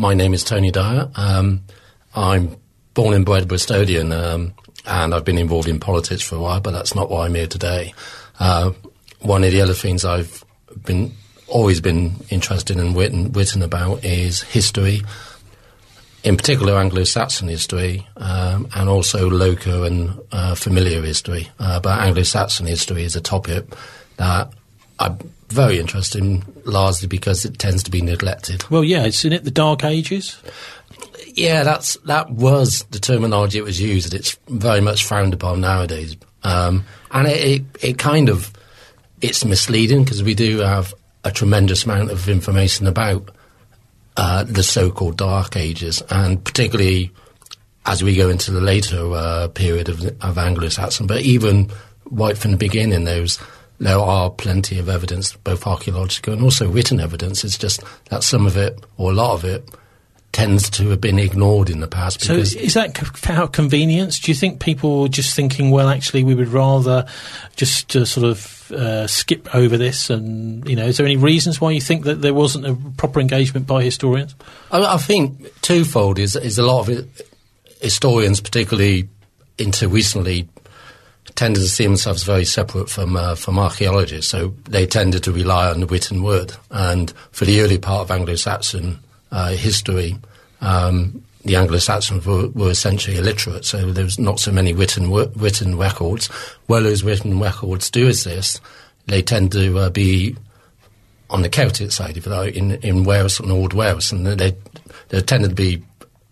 my name is Tony Dyer. I'm born and bred Bristolian, and I've been involved in politics for a while, but that's not why I'm here today. One of the other things I've always been interested in and written about is history, in particular Anglo-Saxon history, and also local and familiar history. But Anglo-Saxon history is a topic that I'm very interested in, largely because it tends to be neglected. Well, yeah, isn't it the Dark Ages? Yeah, that was the terminology it was used. It's very much frowned upon nowadays. And it kind of, it's misleading because we do have a tremendous amount of information about the so-called Dark Ages, and particularly as we go into the later period of Anglo-Saxon. But even right from the beginning, there are plenty of evidence, both archaeological and also written evidence. It's just that some of it, or a lot of it, tends to have been ignored in the past. So is that out of convenience? Do you think people are just thinking, well, actually, we would rather just sort of skip over this? And, is there any reasons why you think that there wasn't a proper engagement by historians? I think twofold is a lot of it, historians, particularly into recently, tended to see themselves very separate from archaeologists, so they tended to rely on the written word. And for the early part of Anglo-Saxon history, the Anglo-Saxons were essentially illiterate, so there was not so many written records. Well, those written records do exist. They tend to be on the Celtic side, if you like, in Wales and Old Wales, and they tended to be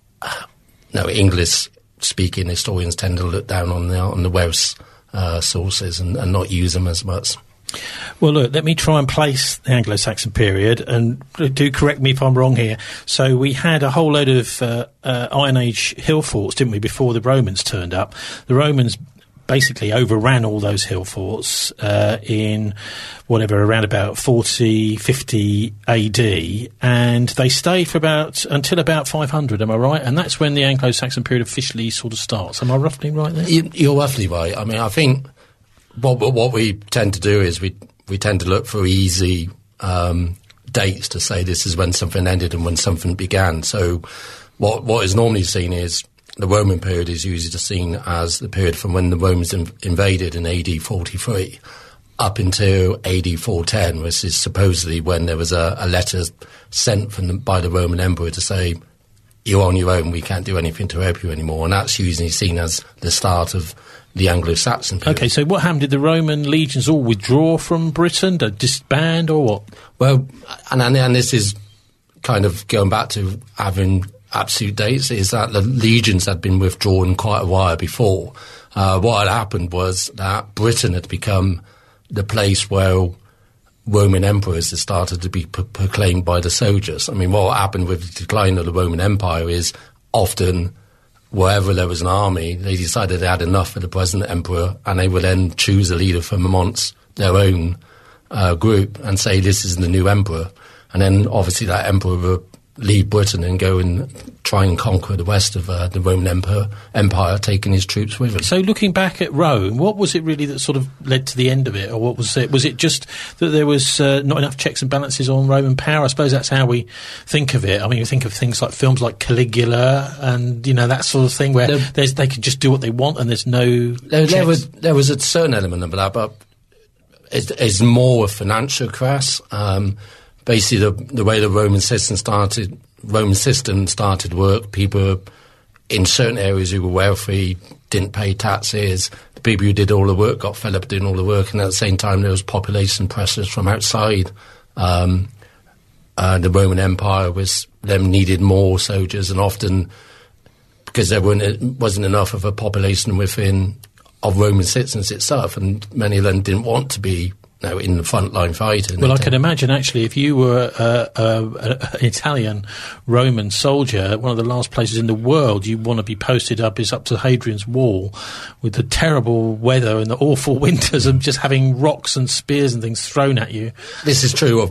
English-speaking historians tend to look down on the Welsh sources and not use them as much. Well, look, let me try and place the Anglo-Saxon period, and do correct me if I'm wrong here. So we had a whole load of Iron Age hill forts, didn't we, before the Romans turned up. The Romans basically overran all those hill forts in around about 40, 50 AD, and they stayed for until about 500, am I right? And that's when the Anglo-Saxon period officially sort of starts. Am I roughly right there? You're roughly right. I mean, I think what we tend to do is we tend to look for easy dates to say this is when something ended and when something began. So what is normally seen is the Roman period is usually seen as the period from when the Romans invaded in AD 43 up until AD 410, which is supposedly when there was a letter sent by the Roman emperor to say, you're on your own, we can't do anything to help you anymore. And that's usually seen as the start of the Anglo-Saxon period. OK, so what happened? Did the Roman legions all withdraw from Britain, disband, or what? Well, and this is kind of going back to having absolute dates, is that the legions had been withdrawn quite a while before. What had happened was that Britain had become the place where Roman emperors had started to be proclaimed by the soldiers. I mean, what happened with the decline of the Roman Empire is often wherever there was an army, they decided they had enough for the present emperor, and they would then choose a leader from amongst their own group and say, this is the new emperor. And then obviously that emperor would leave Britain and go and try and conquer the rest of the Roman Empire, taking his troops with him. So looking back at Rome, what was it really that sort of led to the end of it? Or what was it? Was it just that there was not enough checks and balances on Roman power? I suppose that's how we think of it. I mean, we think of things like films like Caligula and, that sort of thing where they can just do what they want and there's no checks. There was a certain element of that, but it's more a financial crash. Basically, the way the Roman system started work, people in certain areas who were wealthy didn't pay taxes. The people who did all the work got fed up doing all the work, and at the same time there was population pressures from outside. The Roman Empire needed more soldiers, and often because there wasn't enough of a population of Roman citizens itself, and many of them didn't want to be in the front line fighting. Well, I can imagine, actually, if you were an Italian Roman soldier, one of the last places in the world you want to be posted up is up to Hadrian's Wall, with the terrible weather and the awful winters and just having rocks and spears and things thrown at you. This is true,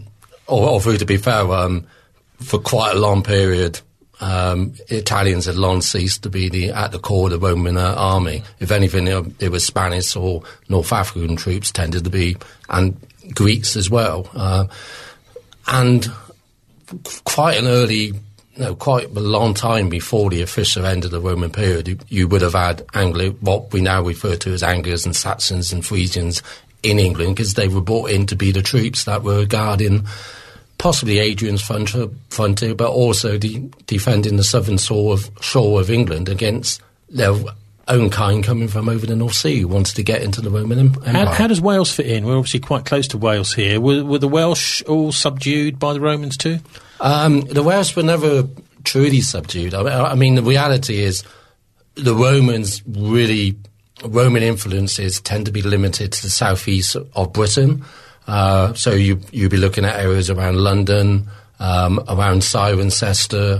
to be fair, for quite a long period, Italians had long ceased to be at the core of the Roman army. If anything, it was Spanish or North African troops tended to be, and Greeks as well. And quite an early quite a long time before the official end of the Roman period, you would have had what we now refer to as Angles and Saxons and Frisians in England, because they were brought in to be the troops that were guarding possibly Hadrian's frontier, but also defending the southern shore of England against their own kind coming from over the North Sea who wanted to get into the Roman Empire. How does Wales fit in? We're obviously quite close to Wales here. Were the Welsh all subdued by the Romans too? The Welsh were never truly subdued. I mean, the reality is the Roman influences tend to be limited to the southeast of Britain. So you'd be looking at areas around London, around Cirencester,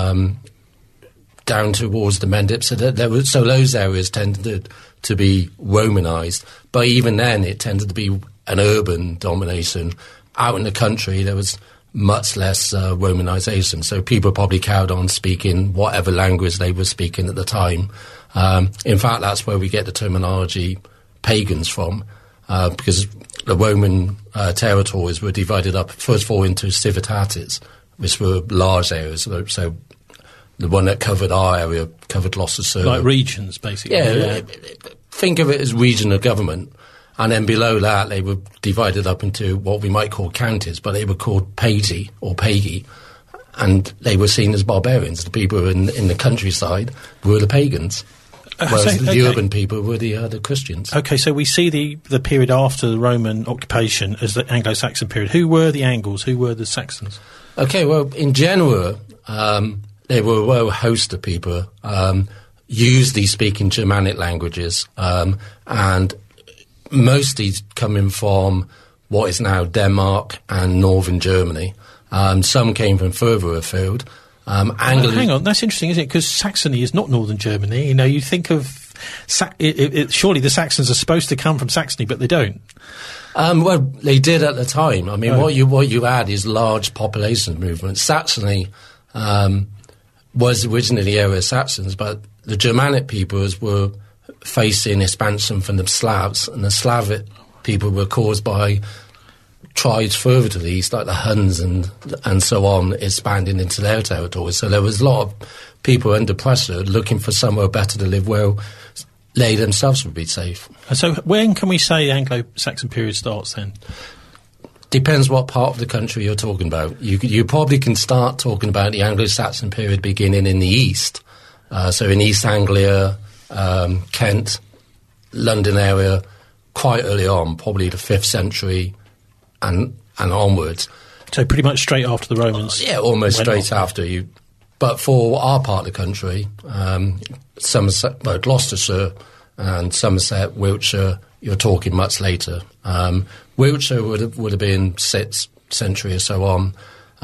down towards the Mendip. So those areas tended to be Romanised. But even then, it tended to be an urban domination. Out in the country, there was much less Romanisation. So people probably carried on speaking whatever language they were speaking at the time. In fact, that's where we get the terminology pagans from, because the Roman territories were divided up, first of all, into civitates, which were large areas. So the one that covered our area covered Gloucestershire. Like regions, basically. Yeah, think of it as regional government. And then below that, they were divided up into what we might call counties, but they were called paesi or pagi. And they were seen as barbarians. The people in the countryside were the pagans. Whereas the urban people were the Christians. Okay, so we see the period after the Roman occupation as the Anglo-Saxon period. Who were the Angles? Who were the Saxons? Okay, well, in general, they were a whole host of people, usually speaking Germanic languages, and mostly coming from what is now Denmark and northern Germany. Some came from further afield. Hang on, that's interesting, isn't it? Because Saxony is not northern Germany. You know, you think of surely the Saxons are supposed to come from Saxony, but they don't. Well, they did at the time. I mean, what you add is large population movements. Saxony was originally the area of Saxons, but the Germanic peoples were facing expansion from the Slavs, and the Slavic people were caused by tribes further to the east, like the Huns and so on, expanding into their territories. So there was a lot of people under pressure looking for somewhere better to live where they themselves would be safe. And so when can we say the Anglo-Saxon period starts then? Depends what part of the country you're talking about. You probably can start talking about the Anglo-Saxon period beginning in the east. So in East Anglia, Kent, London area, quite early on, probably the 5th century and onwards. So pretty much straight after the Romans? Yeah, almost straight after you. But for our part of the country, Somerset, Gloucestershire and Somerset, Wiltshire, you're talking much later. Wiltshire would have been 6th century or so on.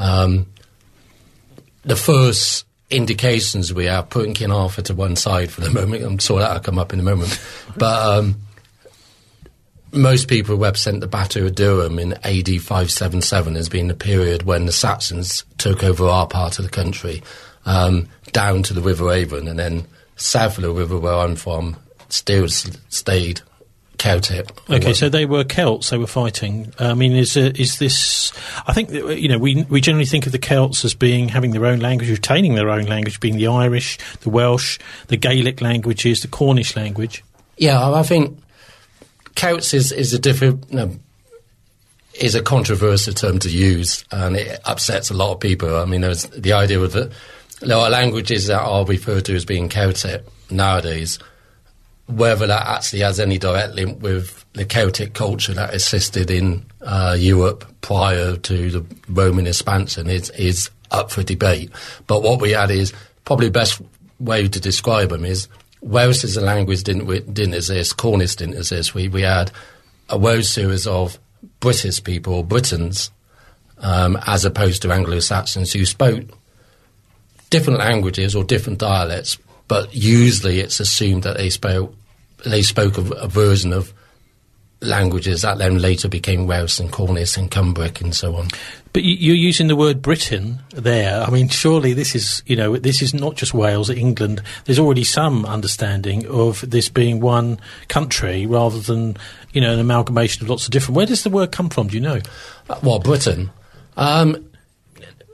The first indications we have, putting King Arthur to one side for the moment, I'm sure that'll come up in a moment, but most people represent the Battle of Durham in AD 577 as being the period when the Saxons took over our part of the country, down to the River Avon, and then south of the river where I'm from still stayed Celtic. Okay, so they were Celts, they were fighting. I mean, is this... I think, we generally think of the Celts as having their own language, retaining their own language, being the Irish, the Welsh, the Gaelic languages, the Cornish language. Yeah, I think Celts is a different... is a controversial term to use, and it upsets a lot of people. I mean, there's the idea of it. There are languages that are referred to as being Celtic nowadays. Whether that actually has any direct link with the Celtic culture that existed in Europe prior to the Roman expansion is up for debate. But what we had is probably the best way to describe them is Welsh as a language didn't exist, Cornish didn't exist. We had a Welsh series of British people, Britons, as opposed to Anglo-Saxons who spoke different languages or different dialects, but usually it's assumed that they spoke a version of languages that then later became Welsh and Cornish and Cumbric and so on. But you're using the word Britain there. I mean, surely this is not just Wales, England. There's already some understanding of this being one country rather than, an amalgamation of lots of different... Where does the word come from, do you know? Well, Britain.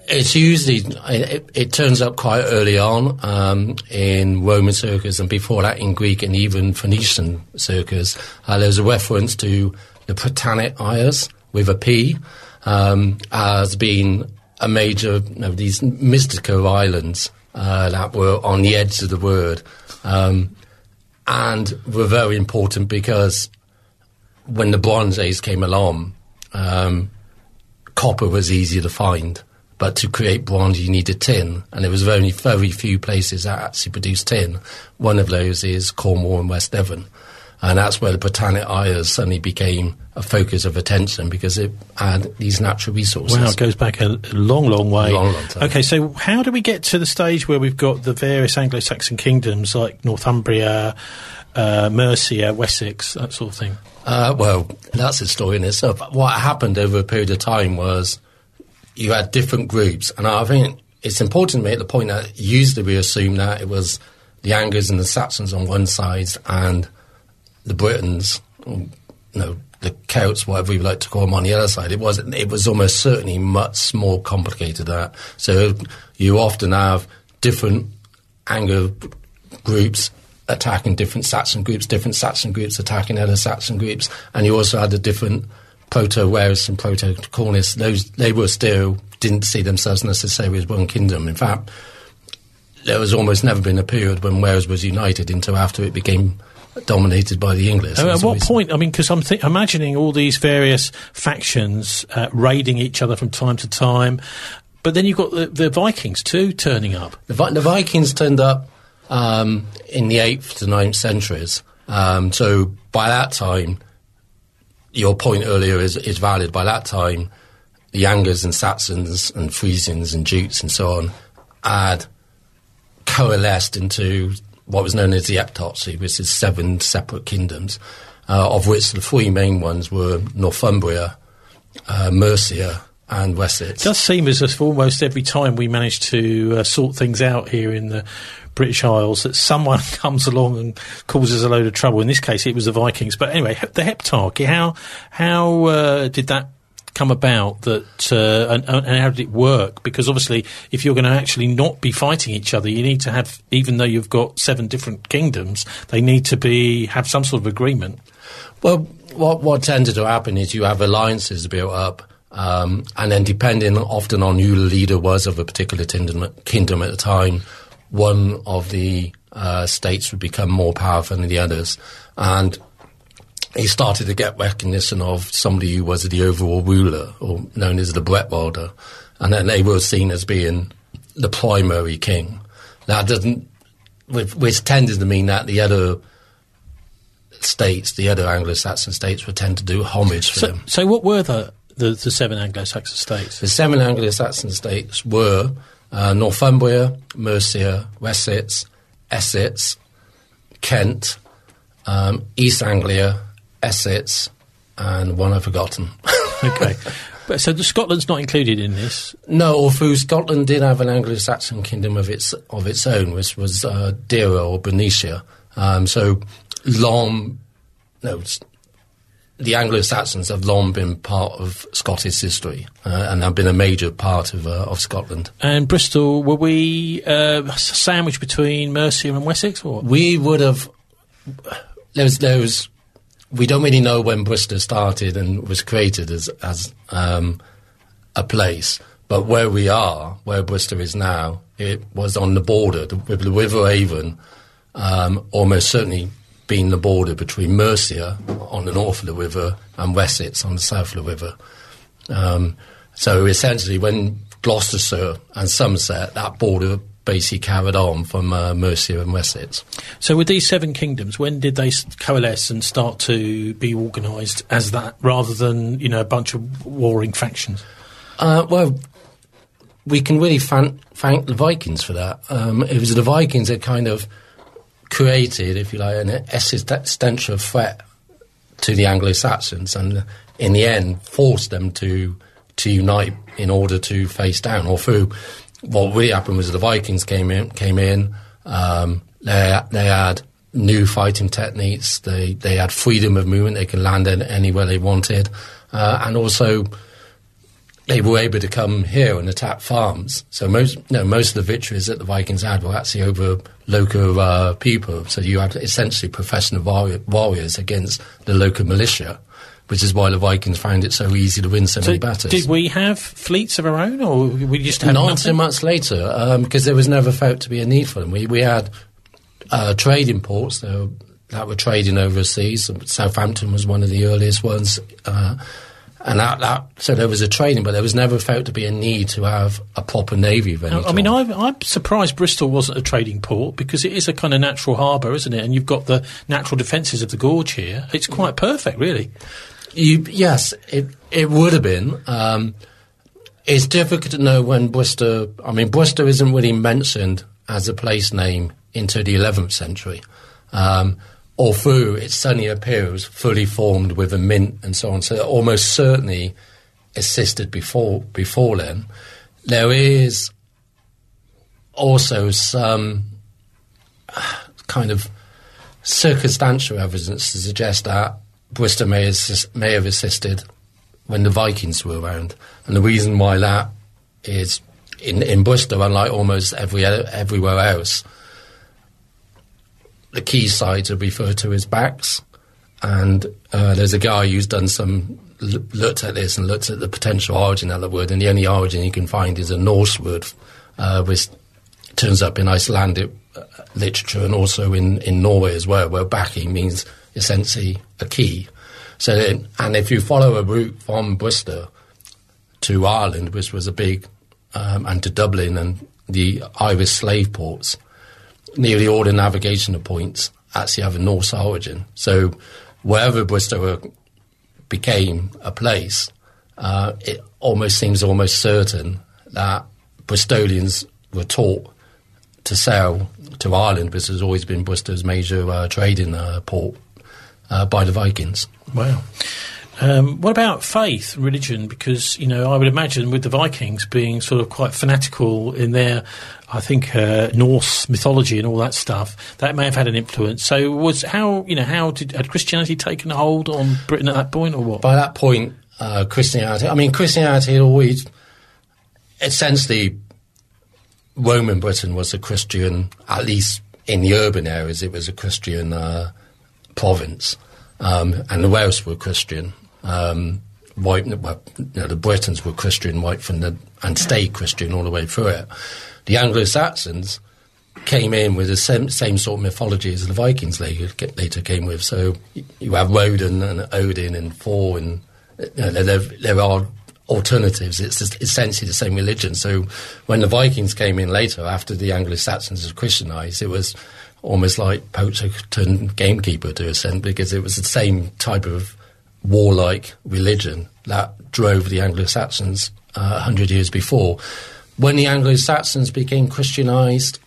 It's usually, it turns up quite early on in Roman circles, and before that in Greek and even Phoenician circles. There's a reference to the Britannic Isles with a P as being a major, these mystical islands that were on the edge of the word, and were very important because when the Bronze Age came along, copper was easier to find. But to create bronze, you needed tin, and there was only very few places that actually produced tin. One of those is Cornwall and West Devon, and that's where the Britannic Isles suddenly became a focus of attention because it had these natural resources. Wow, it goes back a long, long way. Long time. Okay, so how do we get to the stage where we've got the various Anglo-Saxon kingdoms like Northumbria, Mercia, Wessex, that sort of thing? Well, that's a story in itself. What happened over a period of time was you had different groups, and I think it's important to make the point that usually we assume that it was the Angles and the Saxons on one side and the Britons, the Celts, whatever you like to call them, on the other side. It wasn't. It was almost certainly much more complicated than that. So you often have different Anglo groups attacking different Saxon groups attacking other Saxon groups, and you also had the different Proto-Warists and Proto-Cornists. They were still didn't see themselves necessarily as one kingdom. In fact, there was almost never been a period when Wales was united until after it became dominated by the English. At what point? I mean, because I'm imagining all these various factions raiding each other from time to time, but then you've got the Vikings too turning up. The Vikings turned up in the 8th to 9th centuries. So by that time, your point earlier is valid. By that time, the Angles and Saxons and Frisians and Jutes and so on had coalesced into what was known as the Heptarchy, which is 7 separate kingdoms, of which the 3 main ones were Northumbria, Mercia, and Wessex. It does seem as if almost every time we manage to sort things out here in the British Isles that someone comes along and causes a load of trouble. In this case, it was the Vikings. But anyway, the Heptarchy, how did that come about, that and how did it work? Because obviously, if you're going to actually not be fighting each other, you need to have, even though you've got 7 different kingdoms, they need to have some sort of agreement. Well, what tended to happen is you have alliances built up, and then depending often on who the leader was of a particular kingdom at the time, one of the states would become more powerful than the others, and he started to get recognition of somebody who was the overall ruler, or known as the Bretwalda, and then they were seen as being the primary king. That doesn't, which tended to mean that the other states, the other Anglo-Saxon states, would tend to do homage for them. So what were the 7 Anglo-Saxon states? The 7 Anglo-Saxon states were Northumbria, Mercia, Wessex, Essex, Kent, East Anglia, Essex, and one I've forgotten. Okay. So Scotland's not included in this? No, although Scotland did have an Anglo-Saxon kingdom of its own, which was Deira or Bernicia. So long, the Anglo-Saxons have long been part of Scottish history and have been a major part of Scotland. And Bristol, were we sandwiched between Mercia and Wessex? Or? We would have. We don't really know when Bristol started and was created as a place, but where Bristol is now, it was on the border with the River Avon, almost certainly being the border between Mercia on the north of the river and Wessex on the south of the river. So essentially, when Gloucestershire and Somerset, that border basically carried on from Mercia and Wessex. So with these 7 kingdoms, when did they coalesce and start to be organised as that, rather than, a bunch of warring factions? Well, we can really thank the Vikings for that. It was the Vikings that kind of created, if you like, an existential threat to the Anglo-Saxons, and in the end forced them to unite in order to face down. Or through what really happened was the Vikings came in. They had new fighting techniques. They had freedom of movement. They could land anywhere they wanted, and also they were able to come here and attack farms. So most of the victories that the Vikings had were actually over local people. So you had essentially professional warriors against the local militia, which is why the Vikings found it so easy to win so many battles. Did we have fleets of our own, or we just had not nothing? until much later, because there was never felt to be a need for them. We had trading ports that were trading overseas. Southampton was one of the earliest ones. So there was a trading, but there was never felt to be a need to have a proper navy of any kind. I mean, I'm surprised Bristol wasn't a trading port, because it is a kind of natural harbour, isn't it? And you've got the natural defences of the gorge here. It's quite perfect, really. Yes, it would have been. It's difficult to know when Worcester... I mean, Worcester isn't really mentioned as a place name into the 11th century. Although it suddenly appears fully formed with a mint and so on, so it almost certainly existed before then. There is also some kind of circumstantial evidence to suggest that Worcester may have existed when the Vikings were around, and the reason why that is in Worcester, unlike almost everywhere else, the quaysides are referred to as backs, and there's a guy who's done looked at this and looked at the potential origin of the word, and the only origin he can find is a Norse word, which turns up in Icelandic literature and also in Norway as well, where backing means essentially a quay. So, and if you follow a route from Worcester to Ireland, which was a big, and to Dublin and the Irish slave ports, nearly all the navigational points actually have a Norse origin. So wherever Worcester became a place, it almost seems almost certain that Bristolians were taught to sail to Ireland, which has always been Worcester's major trading port, by the Vikings. Wow. What about faith, religion? Because, I would imagine with the Vikings being sort of quite fanatical in their, I think, Norse mythology and all that stuff, that may have had an influence. So had Christianity taken a hold on Britain at that point, or what? By that point, Christianity had always, essentially, Roman Britain was a Christian, at least in the urban areas, it was a Christian province, and the Welsh were Christian. The Britons were Christian and stayed Christian all the way through it. The Anglo-Saxons came in with the same sort of mythology as the Vikings later came with. So you have Woden and Odin and Thor, and there are alternatives. It's essentially the same religion. So when the Vikings came in later, after the Anglo-Saxons were Christianized, it was almost like poacher turned gamekeeper to a sense, because it was the same type of warlike religion that drove the Anglo-Saxons 100 years before. When the Anglo-Saxons became Christianized,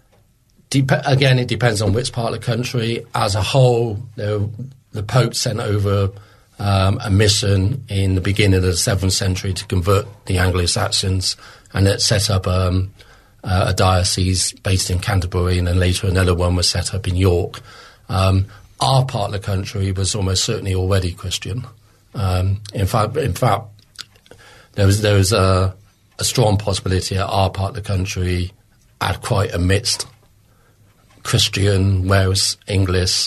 again, it depends on which part of the country. As a whole, the Pope sent over a mission in the beginning of the 7th century to convert the Anglo-Saxons, and it set up a diocese based in Canterbury, and then later another one was set up in York. Our part of the country was almost certainly already Christian. In fact, there was a strong possibility that our part of the country had quite a mixed Christian, Welsh, English,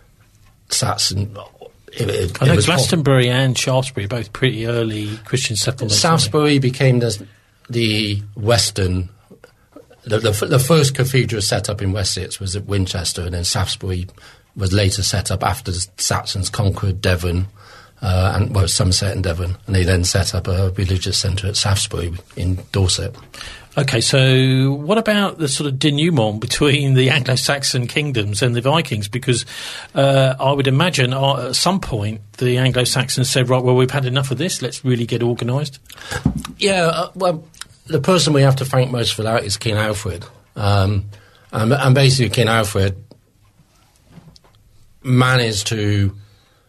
Saxon. I know Glastonbury and Shaftesbury are both pretty early Christian settlements. Shaftesbury became the western. The first cathedral set up in Wessex was at Winchester, and then Shaftesbury was later set up after the Saxons conquered Devon, Somerset and Devon, and they then set up a religious centre at Shaftesbury in Dorset. Okay, so what about the sort of denouement between the Anglo-Saxon kingdoms and the Vikings? Because I would imagine at some point the Anglo-Saxons said, right, well, we've had enough of this, let's really get organised. Yeah, the person we have to thank most for that is King Alfred. And basically King Alfred managed to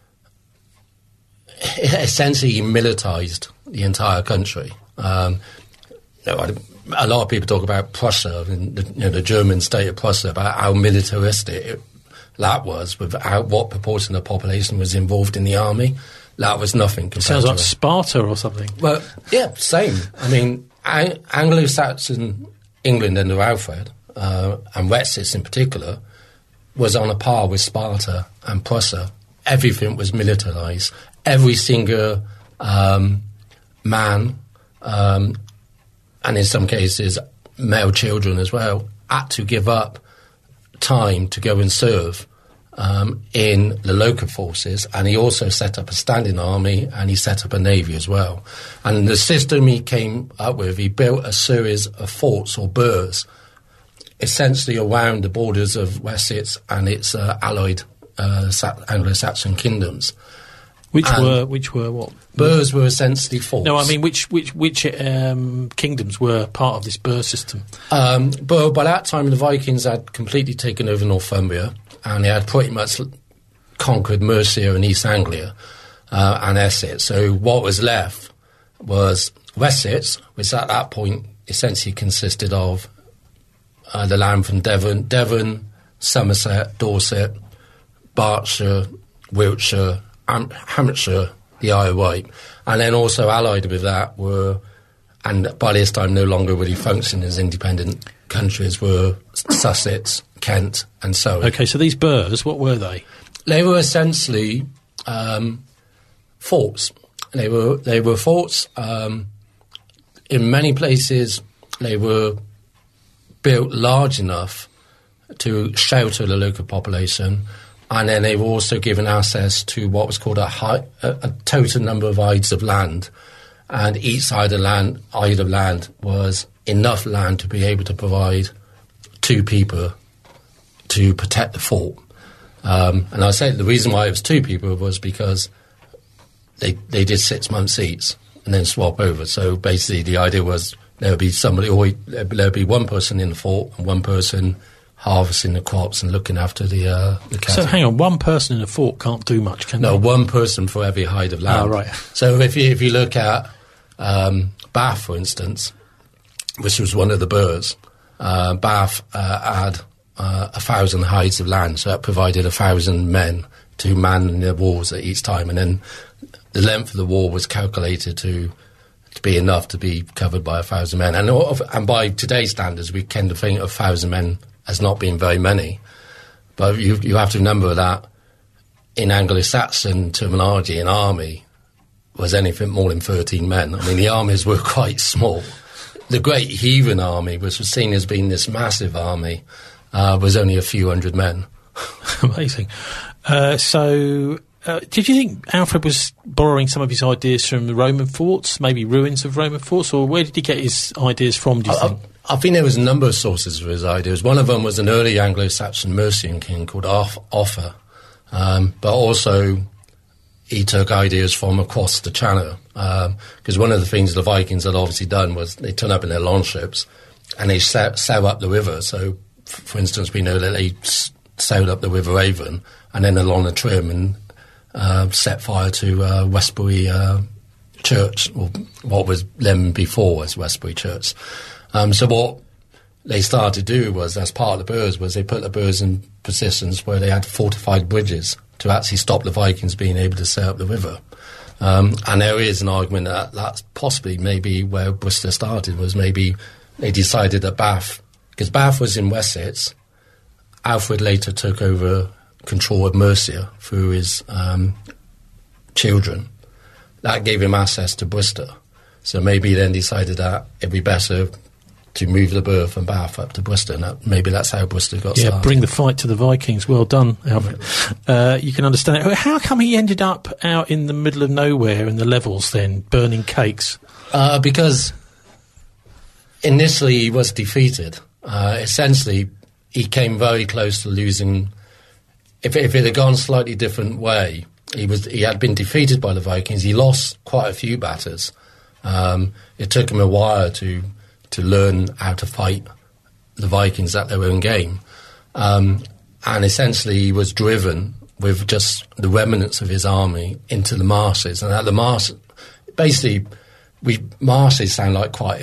essentially militarised the entire country. A lot of people talk about Prussia and the German state of Prussia, about how militaristic that was, with what proportion of the population was involved in the army. that was nothing compared Sounds to like Sparta or something. Well, yeah, same. I mean, Anglo-Saxon England under Alfred, and Wessex in particular, was on a par with Sparta and Prussia. Everything was militarised. Every single man, and in some cases male children as well, had to give up time to go and serve in the local forces, and he also set up a standing army, and he set up a navy as well. And the system he came up with, he built a series of forts or burhs, essentially around the borders of Wessex and its allied Anglo-Saxon kingdoms. Which were what? Burhs were essentially forts. No, I mean which kingdoms were part of this burh system? But by that time, the Vikings had completely taken over Northumbria, and they had pretty much conquered Mercia and East Anglia and Essex. So what was left was Wessex, which at that point essentially consisted of the land from Devon, Somerset, Dorset, Berkshire, Wiltshire, Hampshire, the Isle of Wight, and then also allied with that were, and by this time no longer really functioning as independent countries, were Sussex, Kent, and so on. Okay, so these burhs, what were they? They were essentially forts. They were forts. In many places, they were built large enough to shelter the local population, and then they were also given access to what was called a total number of ides of land, and each side of land was enough land to be able to provide 2 people to protect the fort. And I say the reason why it was 2 people was because they did 6 months each and then swap over. So basically the idea was there would be one person in the fort and one person harvesting the crops and looking after the cattle. So hang on, one person in a fort can't do much, can they? No, one person for every hide of land. Oh, right. So if you look at Bath, for instance, which was one of the burhs, Bath had 1,000 hides of land, so that provided 1,000 men to man the walls at each time, and then the length of the wall was calculated to be enough to be covered by 1,000 men. And by today's standards, we tend to think of 1,000 men as not being very many. But you have to remember that in Anglo-Saxon terminology, an army was anything more than 13 men. I mean, the armies were quite small. The Great Heathen Army, which was seen as being this massive army, was only a few hundred men. Amazing. Did you think Alfred was borrowing some of his ideas from the Roman forts, maybe ruins of Roman forts, or where did he get his ideas from, do you think? I think there was a number of sources for his ideas. One of them was an early Anglo-Saxon Mercian king called Offa, but also he took ideas from across the Channel, because one of the things the Vikings had obviously done was they turned up in their longships and they sailed up the river. So, for instance, we know that they sailed up the River Avon and then along the Trim and set fire to Westbury Church, or what was then before as Westbury Church. So what they started to do was, as part of the burhs, was they put the burhs in positions where they had fortified bridges to actually stop the Vikings being able to sail up the river. And there is an argument that that's possibly maybe where Worcester started, was maybe they decided that Bath, because Bath was in Wessex, Alfred later took over control of Mercia through his children. That gave him access to Worcester. So maybe he then decided that it'd be better to move the burh from Bath up to Worcester, and maybe that's how Worcester got started. Bring the fight to the Vikings. Well done, Alfred. You can understand it. How come he ended up out in the middle of nowhere in the levels then, burning cakes? Because initially he was defeated. Essentially, he came very close to losing. If it had gone a slightly different way, he had been defeated by the Vikings. He lost quite a few battles. It took him a while to learn how to fight the Vikings at their own game. And essentially he was driven with just the remnants of his army into the marshes. And at the marshes, basically, marshes sound like quite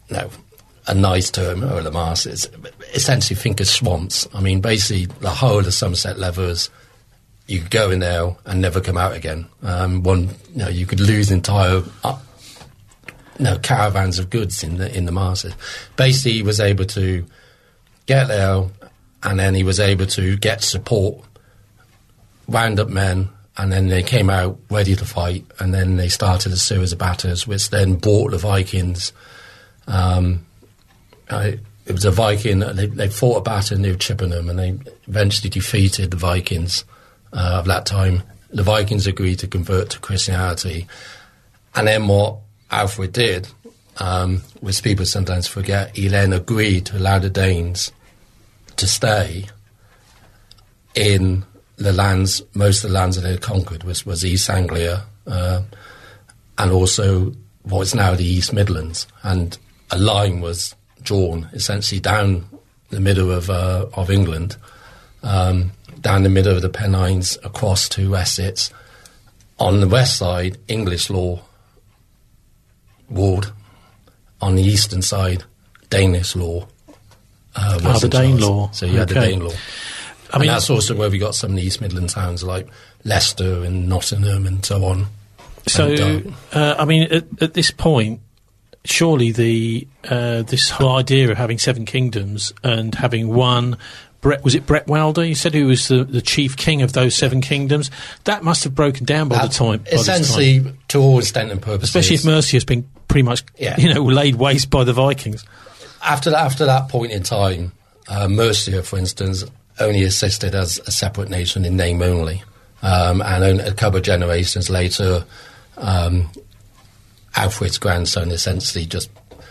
a nice term, or the marshes. Essentially think of swamps. I mean, basically the whole of the Somerset Levers, you could go in there and never come out again. You could lose entire caravans of goods in the marshes. Basically, he was able to get there, and then he was able to get support, round up men, and then they came out ready to fight, and then they started a series of battles, which then brought the Vikings. It was a Viking. They fought a battle near Chippenham, and they eventually defeated the Vikings of that time. The Vikings agreed to convert to Christianity, and then what Alfred did, which people sometimes forget, he then agreed to allow the Danes to stay in the lands. Most of the lands that they had conquered was East Anglia, and also what is now the East Midlands, and a line was drawn essentially down the middle of England, down the middle of the Pennines across to Essex. On the west side, English law ruled. On the eastern side, Danish law. The Dane law. So you had the Dane law. I mean, that's also where we got some of the East Midland towns like Leicester and Nottingham and so on. So, at this point, surely this whole idea of having 7 kingdoms and having one, was it Brett Wilder? You said, who was the chief king of those 7 kingdoms. That must have broken down by the time. Essentially, to all extent and purposes. Especially if Mercia has been pretty much, laid waste by the Vikings. After that point in time, Mercia, for instance, only existed as a separate nation in name only. And a couple of generations later, Alfred's grandson essentially just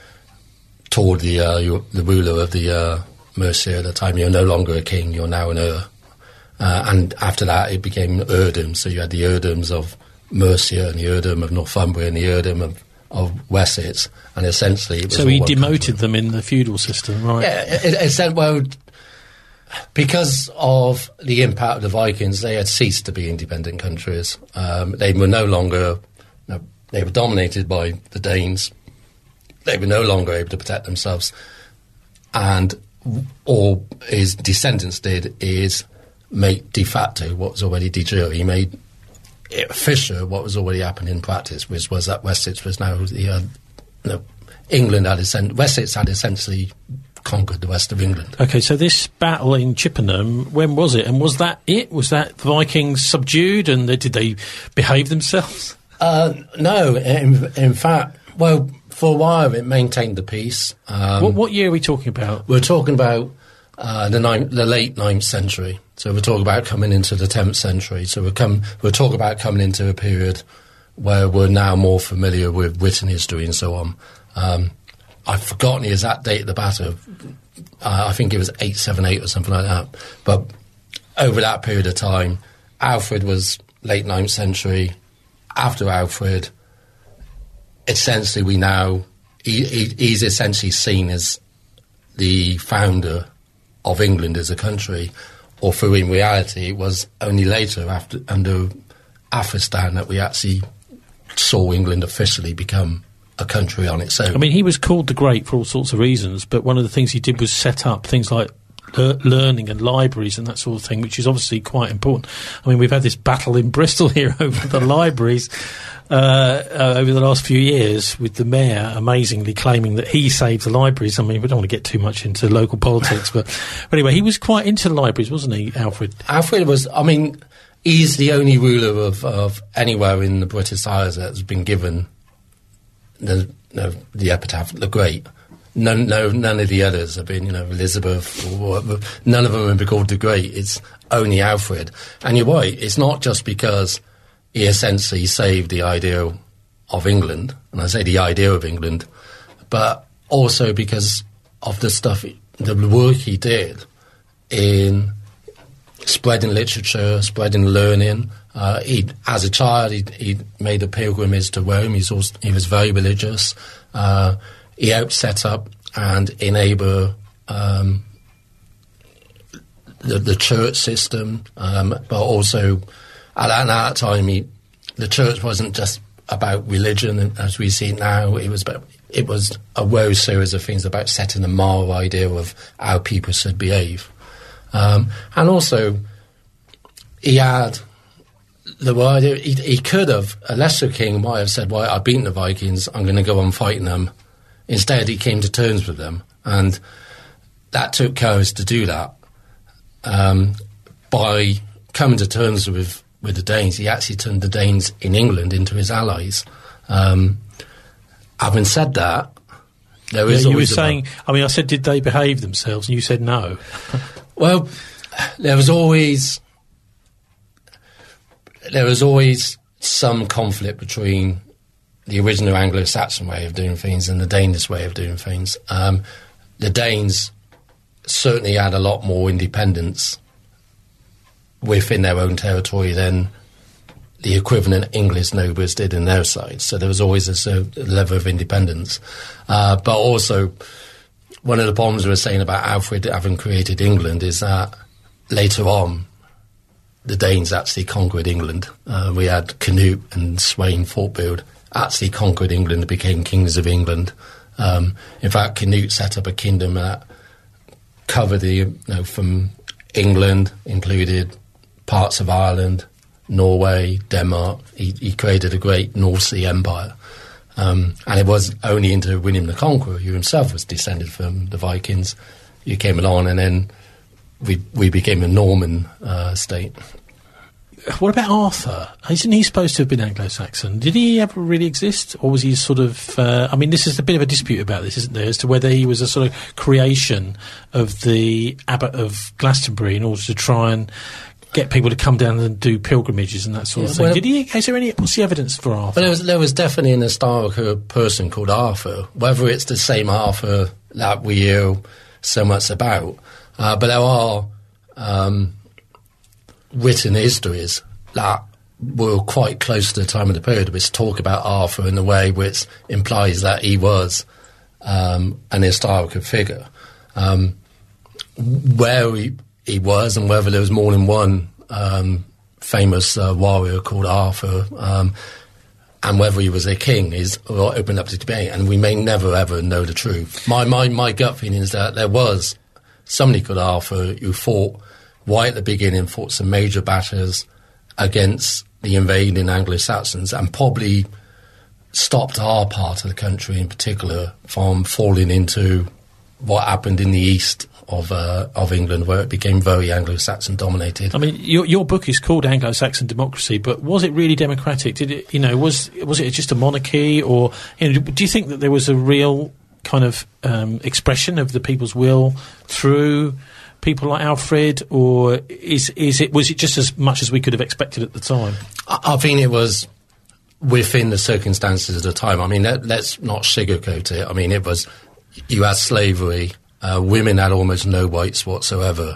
told the ruler of the Mercia at the time, "You're no longer a king, you're now an earl." And after that, it became earldoms. So you had the earldoms of Mercia and the earldom of Northumbria and the earldom of Wessex, and essentially it was so he demoted them in the feudal system, right? Yeah, it said, well, because of the impact of the Vikings, they had ceased to be independent countries. They were no longer, they were dominated by the Danes. They were no longer able to protect themselves. And all his descendants did is make de facto what was already de jure. He made it official what was already happening in practice, which was that Wessex was now England had Wessex had essentially conquered the west of England. Okay, so this battle in Chippenham, when was it? And was that it? Was that the Vikings subdued, and did they behave themselves? No, in fact, well, for a while it maintained the peace. What year are we talking about? We're talking about the late 9th century. So we're talking about coming into the 10th century. So we're talking about coming into a period where we're now more familiar with written history and so on. I've forgotten the exact date of the battle. I think it was 878 or something like that. But over that period of time, Alfred was late 9th century. After Alfred, essentially he's essentially seen as the founder of England as a country, although in reality it was only later, under Athelstan, that we actually saw England officially become a country on its own. I mean, he was called the Great for all sorts of reasons, but one of the things he did was set up things like learning and libraries and that sort of thing, which is obviously quite important. I mean, we've had this battle in Bristol here over the libraries over the last few years, with the mayor amazingly claiming that he saved the libraries. I mean, we don't want to get too much into local politics, but anyway, he was quite into the libraries, wasn't he, Alfred? Alfred was, I mean, he's the only ruler of anywhere in the British Isles that has been given the epitaph, the Great. None of the others have been, Elizabeth, or none of them have been called the Great. It's only Alfred. And you're right, it's not just because he essentially saved the idea of England, and I say the idea of England, but also because of the work he did in spreading literature, spreading learning. As a child, he made a pilgrimage to Rome. He was very religious. He helped set up and enable the church system, but also at that time, the church wasn't just about religion as we see it now. It was a whole series of things about setting a moral idea of how people should behave, and also he had he could have, a lesser king might have said, well, I've beaten the Vikings, I'm going to go on fighting them. Instead, he came to terms with them, and that took courage to do that. By coming to terms with the Danes, he actually turned the Danes in England into his allies. Having said that, there is always... You were saying... I mean, I said, did they behave themselves? And you said no. Well, there was always some conflict between the original Anglo-Saxon way of doing things and the Danish way of doing things. The Danes certainly had a lot more independence within their own territory than the equivalent English nobles did in their side. So there was always a level of independence. But also, one of the problems we were saying about Alfred having created England is that later on, the Danes actually conquered England. We had Canute and Sweyn Forkbeard actually conquered England and became kings of England. In fact, Canute set up a kingdom that covered from England, included parts of Ireland, Norway, Denmark. He created a great North Sea empire. And it was only into William the Conqueror, who himself was descended from the Vikings, who came along, and then we became a Norman state. What about Arthur? Isn't he supposed to have been Anglo-Saxon? Did he ever really exist? Or was he sort of... I mean, this is a bit of a dispute about this, isn't there, as to whether he was a sort of creation of the Abbot of Glastonbury in order to try and get people to come down and do pilgrimages and that sort of thing. Well, what's the evidence for Arthur? Well, there was definitely an historical person called Arthur, whether it's the same Arthur that we hear so much about. But there are written histories that were quite close to the time of the period, which talk about Arthur in a way which implies that he was an historical figure. Where he was and whether there was more than one famous warrior called Arthur, and whether he was a king is open up to debate, and we may never ever know the truth. My gut feeling is that there was somebody called Arthur who fought right at the beginning, fought some major battles against the invading Anglo-Saxons, and probably stopped our part of the country in particular from falling into what happened in the east of England, where it became very Anglo-Saxon dominated. I mean, your book is called Anglo-Saxon Democracy, but was it really democratic? Did it, was it just a monarchy, or do you think that there was a real kind of expression of the people's will through people like Alfred, or was it just as much as we could have expected at the time? I think it was within the circumstances of the time. I mean, let's not sugarcoat it. I mean, you had slavery. Women had almost no rights whatsoever.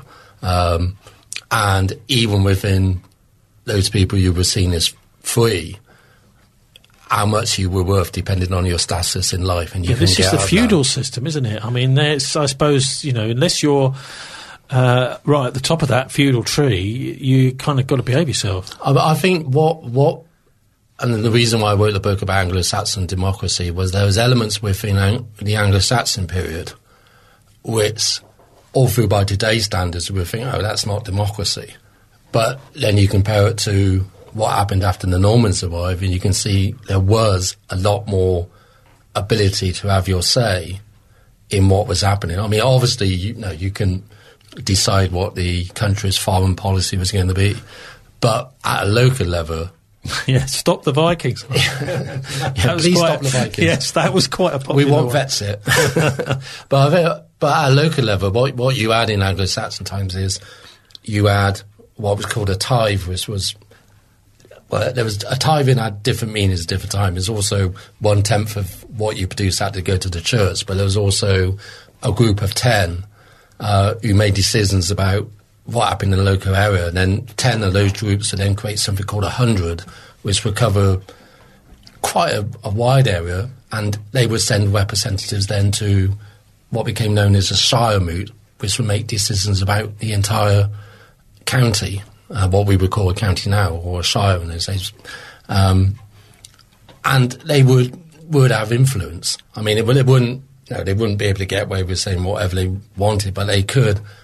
And even within those people you were seen as free, how much you were worth depended on your status in life. And this is the feudal system, isn't it? I mean, I suppose, unless you're right at the top of that feudal tree, you kind of got to behave yourself. I think and the reason why I wrote the book about Anglo-Saxon democracy was there was elements within the Anglo-Saxon period which, all through by today's standards, we think, that's not democracy. But then you compare it to what happened after the Normans arrived, and you can see there was a lot more ability to have your say in what was happening. I mean, obviously, you can decide what the country's foreign policy was going to be, but at a local level... Yeah, stop the Vikings. Please stop the Vikings. Yes, that was quite a popular We won't vet it. But at a local level, what you had in Anglo-Saxon times is you had what was called a tithe, which was... Well, there was a tithing had different meanings at different times. There's also 1/10 of what you produce had to go to the church, but there was also a group of 10 who made decisions about what happened in the local area, and then 10 of those groups would then create something called 100, which would cover quite a wide area, and they would send representatives then to what became known as a shire moot, which would make decisions about the entire county, what we would call a county now, or a shire in those days. And they would have influence. I mean, they wouldn't be able to get away with saying whatever they wanted, but they could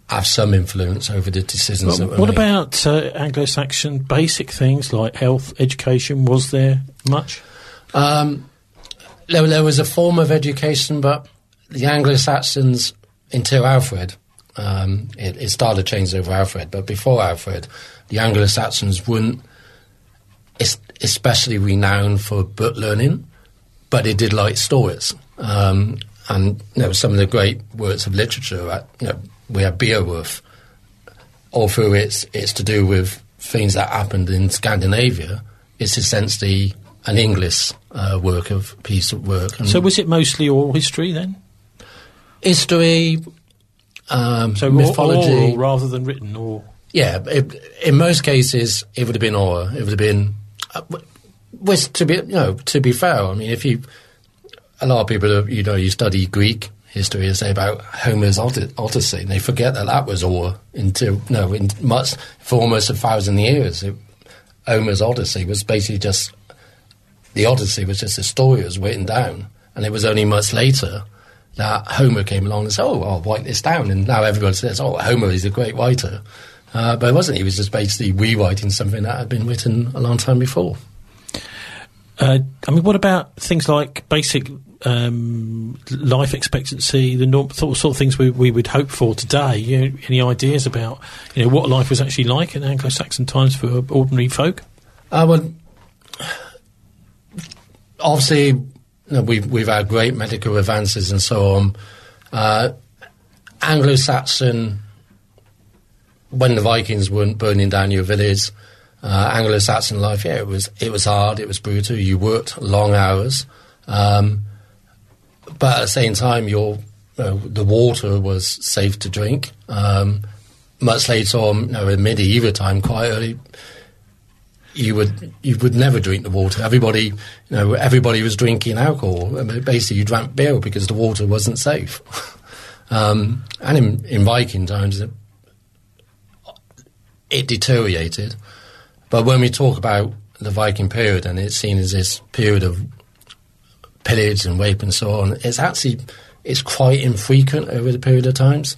have some influence over the decisions that were made. What about Anglo-Saxon basic things like health, education? Was there much? There was a form of education, but the Anglo-Saxons, until Alfred, it started to change over Alfred, but before Alfred, the Anglo-Saxons weren't especially renowned for book learning, but they did like stories. And some of the great works of literature, we have Beowulf, although it's to do with things that happened in Scandinavia. It's essentially an English piece of work. So was it mostly oral history then? History, so mythology, oral rather than written, or yeah. In most cases, it would have been oral. It would have been, to be fair. I mean, a lot of people, you study Greek history and say about Homer's Odyssey, and they forget that was oral for almost 1,000 years. Homer's Odyssey was basically just the Odyssey was just a story that was written down, and it was only much later that Homer came along and said, "Oh, I'll write this down," and now everyone says, "Oh, Homer is a great writer," but it wasn't. He was just basically rewriting something that had been written a long time before. What about things like basic life expectancy, the sort of things we would hope for today? Any ideas about what life was actually like in Anglo-Saxon times for ordinary folk? Well, obviously, we've had great medical advances and so on. Anglo-Saxon, when the Vikings weren't burning down your village, Anglo-Saxon life, it was hard, it was brutal. You worked long hours, but at the same time, the water was safe to drink. Much later on, in medieval time, quite early, you would never drink the water. Everybody was drinking alcohol. I mean, basically, you drank beer because the water wasn't safe. And in Viking times, it deteriorated. But when we talk about the Viking period, and it's seen as this period of pillage and rape and so on, it's quite infrequent over the period of times.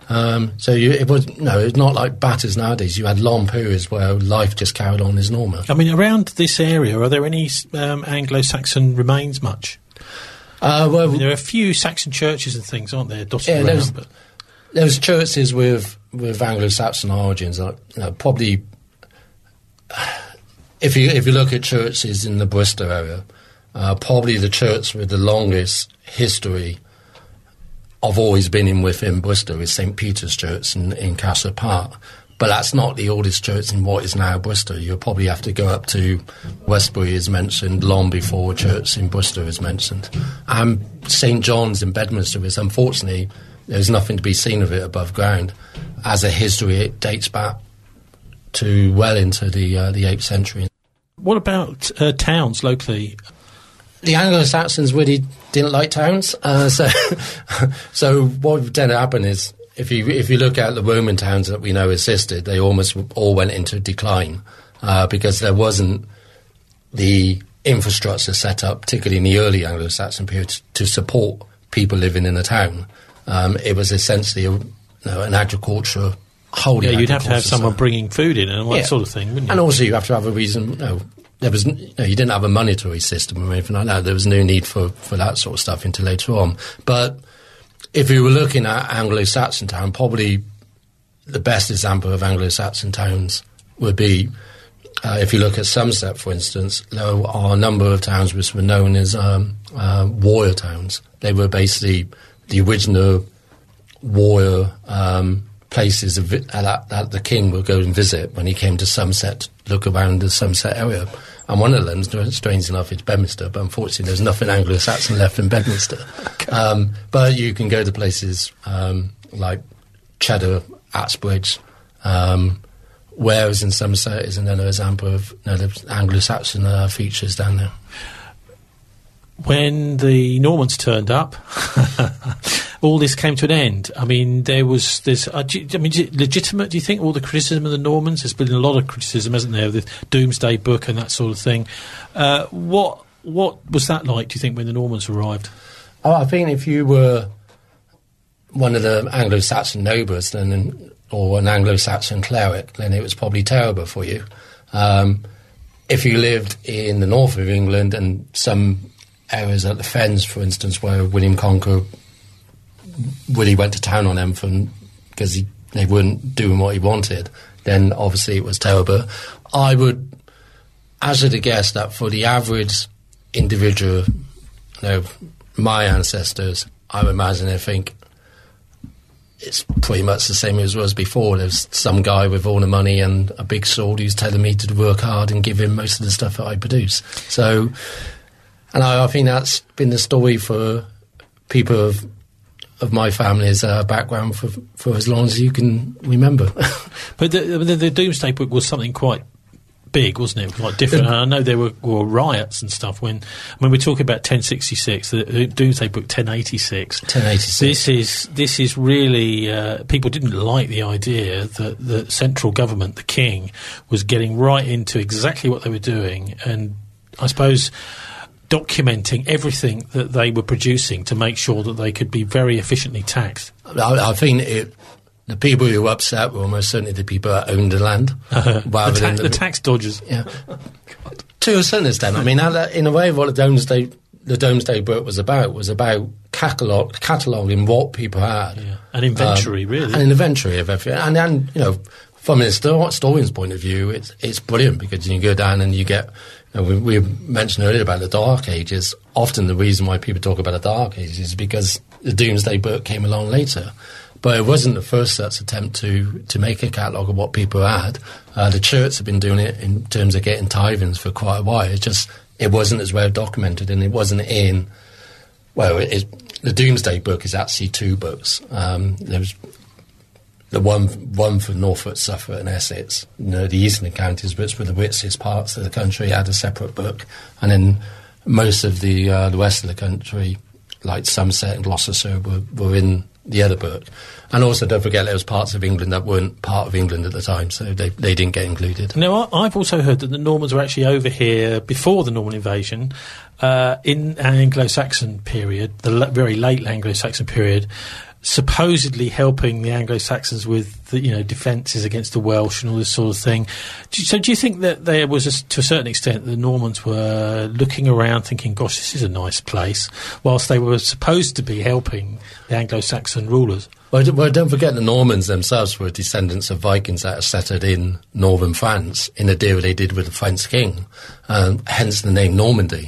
It's not like batters nowadays. You had long periods where life just carried on as normal. I mean, around this area, are there any Anglo-Saxon remains much? There are a few Saxon churches and things, aren't there? Dotted around, there's churches with Anglo-Saxon origins. Probably, if you look at churches in the Bristol area, probably the church with the longest history I've always been within Bristol is St Peter's Church in Castle Park, but that's not the oldest church in what is now Bristol. You'll probably have to go up to Westbury, as mentioned, long before a church in Bristol is mentioned. And St John's in Bedminster is, unfortunately, there's nothing to be seen of it above ground. As a history, it dates back to well into the 8th century. What about towns locally? The Anglo-Saxons really didn't like towns, so what tended to happen is if you look at the Roman towns that we know existed, they almost all went into decline because there wasn't the infrastructure set up, particularly in the early Anglo-Saxon period, to support people living in a town. It was essentially an agriculture. You'd have to have someone bringing food in and that sort of thing, wouldn't you? And also you have to have a reason. There was, you didn't have a monetary system or anything like that. There was no need for that sort of stuff until later on. But if you were looking at Anglo-Saxon town, probably the best example of Anglo-Saxon towns would be, if you look at Somerset, for instance, there are a number of towns which were known as warrior towns. They were basically the original warrior places that the king would go and visit when he came to Somerset, look around the Somerset area. And one of them, strange enough, is Bedminster, but unfortunately there's nothing Anglo-Saxon left in Bedminster. Okay. But you can go to places like Cheddar, Axbridge, Wales in Somerset is another example of the Anglo-Saxon features down there. When the Normans turned up, all this came to an end. I mean, is it legitimate, do you think, all the criticism of the Normans? There's been a lot of criticism, hasn't there, of the Domesday Book and that sort of thing. What was that like, do you think, when the Normans arrived? I think if you were one of the Anglo-Saxon nobles, then, or an Anglo-Saxon cleric, then it was probably terrible for you. If you lived in the north of England and some areas at the Fens, for instance, where William Conqueror really went to town on them because they weren't doing what he wanted, then obviously it was terrible. I would hazard a guess that for the average individual, my ancestors, I would imagine they think it's pretty much the same as it was before. There's some guy with all the money and a big sword who's telling me to work hard and give him most of the stuff that I produce. So, and I think that's been the story for people of my family's background for as long as you can remember. But the Domesday Book was something quite big, wasn't it? Quite different. And I know there were riots and stuff when we're talking about 1066, the Domesday Book 1086. 1086. This is really people didn't like the idea that the central government, the king, was getting right into exactly what they were doing, and I suppose documenting everything that they were producing to make sure that they could be very efficiently taxed. I think the people who were upset were almost certainly the people that owned the land. The tax dodgers. Yeah. To a certain extent. I mean, in a way, what the Domesday Book was about cataloguing what people had. Yeah. An inventory, really. An inventory of everything. And from a historian's point of view, it's brilliant because you can go down and you get... we mentioned earlier about the Dark Ages. Often the reason why people talk about the Dark Ages is because the Domesday Book came along later. But it wasn't the first such attempt to make a catalogue of what people had. The church had been doing it in terms of getting tithings for quite a while. It wasn't as well documented, and it wasn't in... Well, the Domesday Book is actually two books. There's the one for Norfolk, Suffolk and Essex. The eastern counties, which were the richest parts of the country, had a separate book. And then most of the rest of the country, like Somerset and Gloucestershire, were in the other book. And also, don't forget, there was parts of England that weren't part of England at the time, so they didn't get included. Now, I've also heard that the Normans were actually over here before the Norman invasion, in an Anglo-Saxon period, the very late Anglo-Saxon period, supposedly helping the Anglo-Saxons with defences against the Welsh and all this sort of thing. So do you think that there was, to a certain extent, the Normans were looking around thinking, gosh, this is a nice place, whilst they were supposed to be helping the Anglo-Saxon rulers? Well, don't forget the Normans themselves were descendants of Vikings that had settled in northern France in a deal they did with the French king, hence the name Normandy.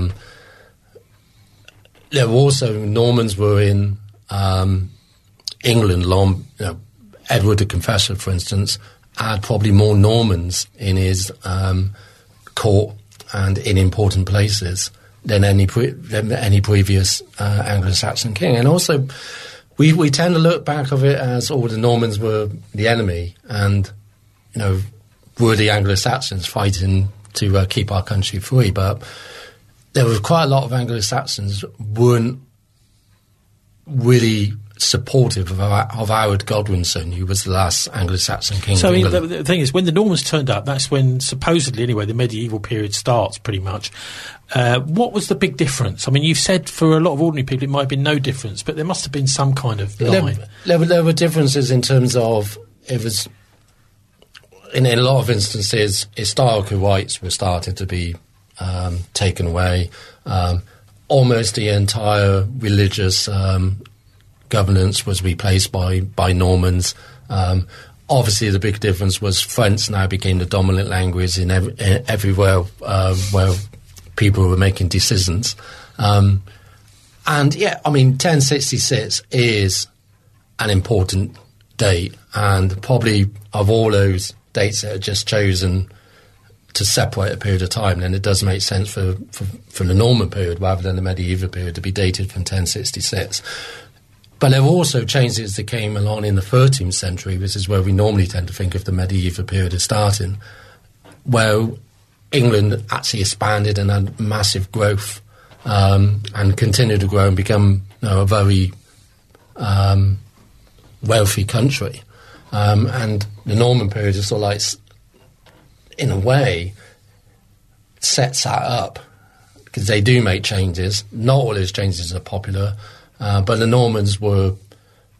There were also Normans were in England long. Edward the Confessor, for instance, had probably more Normans in his court and in important places than any previous Anglo-Saxon king. And also, we tend to look back of it as the Normans were the enemy, and were the Anglo-Saxons fighting to keep our country free. But there was quite a lot of Anglo-Saxons weren't really supportive of Howard Godwinson, who was the last Anglo-Saxon king of England. So the thing is, when the Normans turned up, that's when, supposedly anyway, the medieval period starts, pretty much. What was the big difference? I mean, you've said for a lot of ordinary people it might have been no difference, but there must have been some kind of line. There were differences in terms of, it was, in a lot of instances, historical rights were starting to be taken away. Almost the entire religious governance was replaced by Normans. Obviously, the big difference was French now became the dominant language in everywhere where people were making decisions. And yeah, I mean, 1066 is an important date, and probably of all those dates that are just chosen to separate a period of time, then it does make sense for the Norman period rather than the medieval period to be dated from 1066. But there were also changes that came along in the 13th century, which is where we normally tend to think of the medieval period as starting, where England actually expanded and had massive growth and continued to grow and become a very wealthy country. And the Norman period is sort of like, in a way, sets that up, because they do make changes. Not all those changes are popular, but the Normans were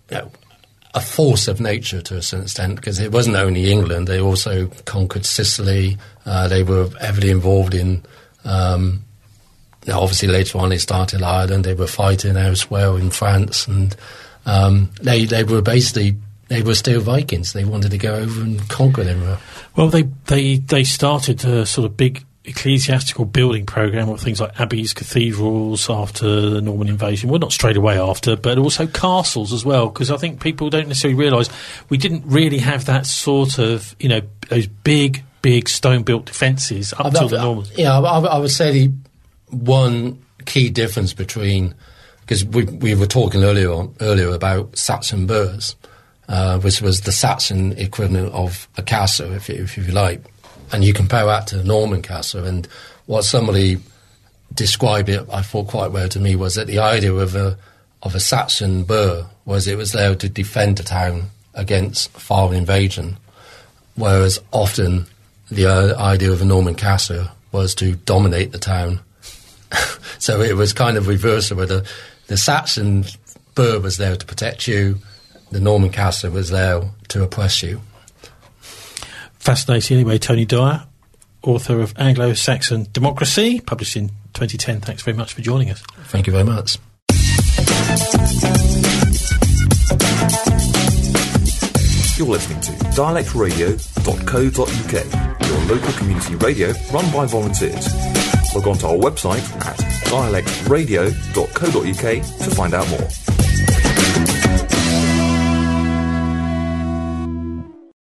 a force of nature to a certain extent, because it wasn't only England. They also conquered Sicily. They were heavily involved in, obviously later on they started Ireland. They were fighting elsewhere in France, and they were basically, they were still Vikings. They wanted to go over and conquer them. Well, they started a sort of big ecclesiastical building program of things like abbeys, cathedrals after the Norman invasion. Well, not straight away after, but also castles as well, because I think people don't necessarily realise we didn't really have that sort of, those big stone-built defences up till the Normans. Yeah, I would say the one key difference between, because we were talking earlier about Saxon burhs, which was the Saxon equivalent of a castle, if you like. And you compare that to the Norman castle, and what somebody described it, I thought quite well to me, was that the idea of a Saxon burh was it was there to defend the town against foreign invasion, whereas often the idea of a Norman castle was to dominate the town. So it was kind of reversed, where the Saxon burh was there to protect you, the Norman castle was there to oppress you. Fascinating. Anyway, Tony Dyer, author of Anglo-Saxon Democracy, published in 2010. Thanks very much for joining us. Thank you very much. You're listening to dialectradio.co.uk, your local community radio run by volunteers. Log on to our website at dialectradio.co.uk to find out more.